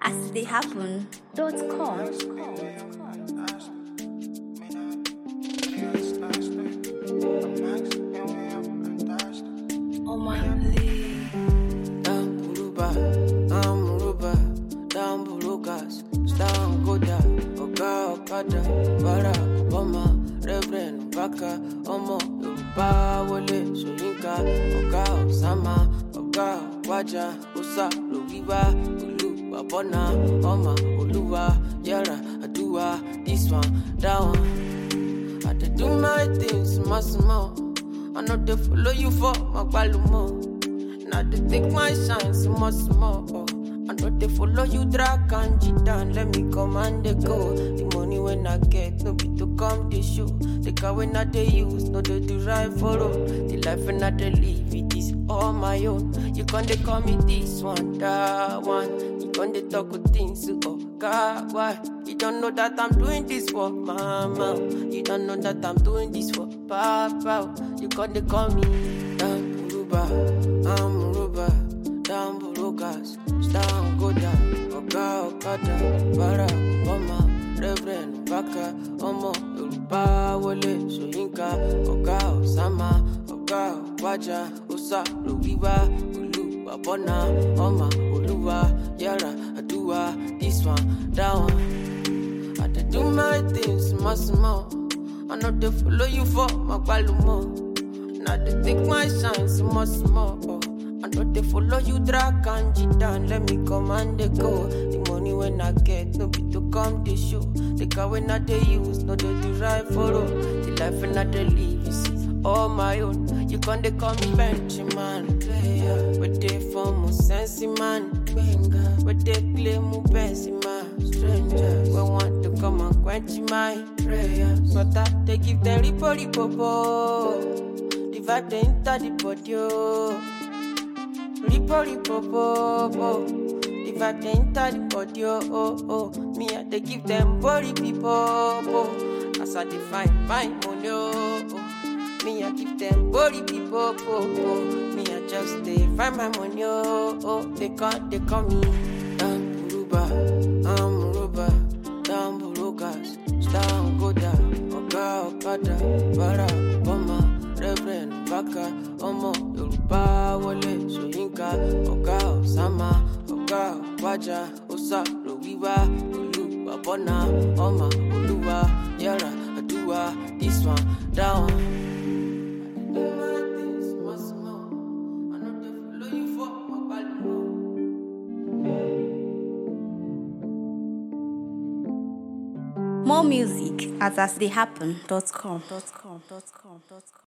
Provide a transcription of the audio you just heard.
astheyhappen.com. Oh my please. Down Buruba, down Burugas, down Goda, Oga Okada, Barack Obama, Reverend Baka, Omo, Yoruba, Wole, Soyinka, Oga Osama, Oga Waja, Usa, Luwiwa, Ulu, Babona, Oma, Oluwa, Yara, Adua, this one, that one. I dey do my things, small. I know they follow you for my balumo. Now they take my shine, small. I know they follow you, drag and cheat down. Let me come and they go. The money when I get, no be to come they show. The car when I they use, no they do right for road. The life when I they live, it is all my own. You can't they call me this one, that one. You can't they talk with things, oh God, why? You don't know that I'm doing this for mama. You don't know that I'm doing this for papa. You can't they call me down Buruba, I'm Uruba, down Burugas, down Goda, Oga Okada, Barack Obama, Reverend Baka, Omo, Yoruba, Wole, Soyinka, Oga Osama, Oga Waja, Usa, Luwiwa, Ulu, Babona, Oma, Oluwa, Yara, Adua, this one, that one. I dey do my things, small. I know they follow you for my balumo. Now they take my shine, small. I know they follow you, drag and cheat down. Let me come and they go. The money when I get, no be to come they show. The car when I they use, no they do right for road. The life when I they live, you see, all my own. You can't they call me Benjamin, player. But they form sensi man, banger. But they claim mu best man, strangers. We want to come and quench my prayers. But that they give them ripo. The vibe they enter the body, oh. Ripo. The vibe they enter the body, oh. Me I they give them body people, as I define my money, oh. Me I give them body people, me I just they find my money, oh. They call me down Buruba, I'm Uruba, down Burugas, down Goda, Oga Okada, Barack Obama, Reverend Baka, Omo, Yoruba, Wole, Soyinka, Oga Osama, Oga Waja, Usa, Luwiwa, Ulu, Babona, Oma, Oluwa, Yara, Adua, this one, that one. More music at astheyhappen.com.